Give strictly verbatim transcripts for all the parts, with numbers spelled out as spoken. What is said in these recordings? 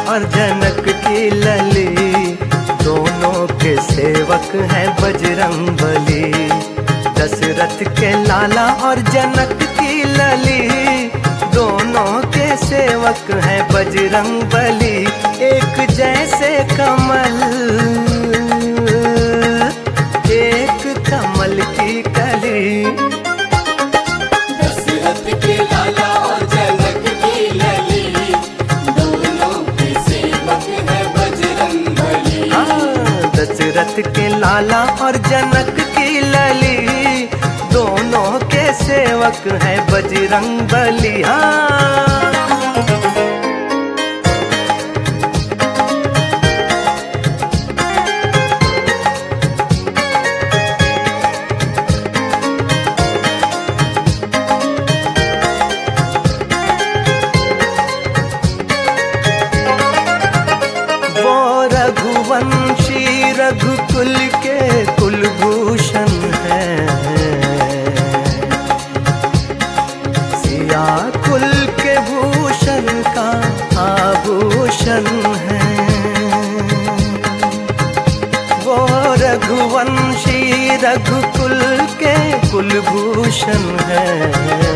और जनक की लली, दोनों के सेवक हैं बजरंगबली। दशरथ के लाला और जनक की लली, दोनों के सेवक हैं बजरंगबली। एक जैसे कमल, एक कमल की कली। दशरथ के लाला और जनक की लली, दोनों के सेवक हैं बजरंगबली। हाँ, दशरथ के लाला और जनक की लली, दोनों के सेवक हैं बजरंगबली। हाँ, रघुवंशी रघुकुल के कुलभूषण हैं, सिया कुल के भूषण का आभूषण है। वो रघुवंशी रघुकुल के कुलभूषण हैं,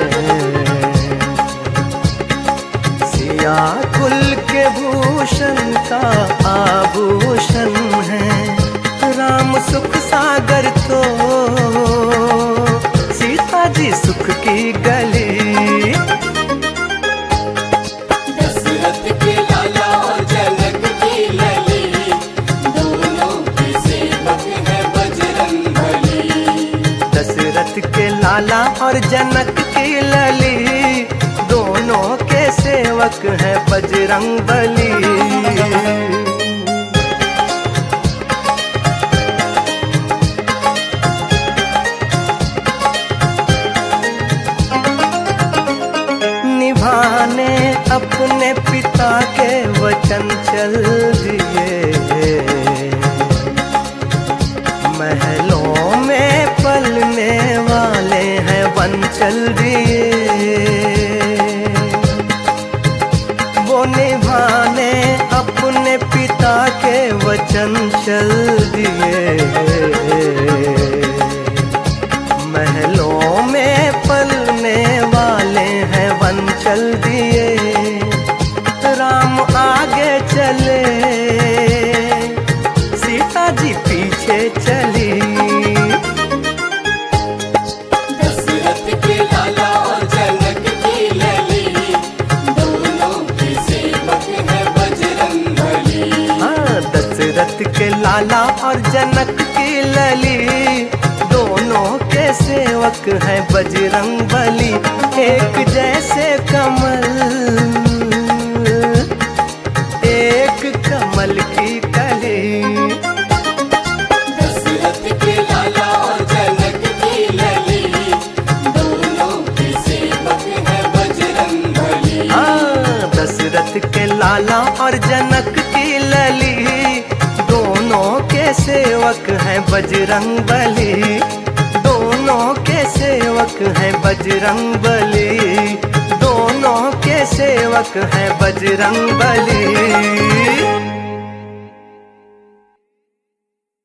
सिया कुल के भूषण का आभूषण है। राम सुख सागर तो सीता जी सुख की गली। दशरथ के लाला और जनक की लली, दोनों के सेवक हैं बजरंगबली। दशरथ के लाला और जनक की लली, दोनों के सेवक हैं बजरंगबली। निभाने अपने पिता के वचन चल दिए, महलों में पलने वाले हैं वन चल दिए। वो निभाने अपने पिता के वचन चल दिए, महलों में पलने वाले हैं वन चल दिए। राम आगे चले, सीता जी पीछे चली। दशरथ के लाला और जनक की लली, दोनों के सेवक हैं बजरंगबली। हाँ, दशरथ के लाला और जनक की लली, दोनों के सेवक हैं बजरंगबली। एक जैसे कमल, एक कमल की कली। दशरथ के लाला और जनक की लली, दोनों के सेवक हैं बजरंगबली। हाँ, दशरथ के लाला और जनक की लली, दोनों के सेवक हैं बजरंगबली। दोनों के सेवक हैं बजरंगबली, दोनों के सेवक हैं बजरंगबली।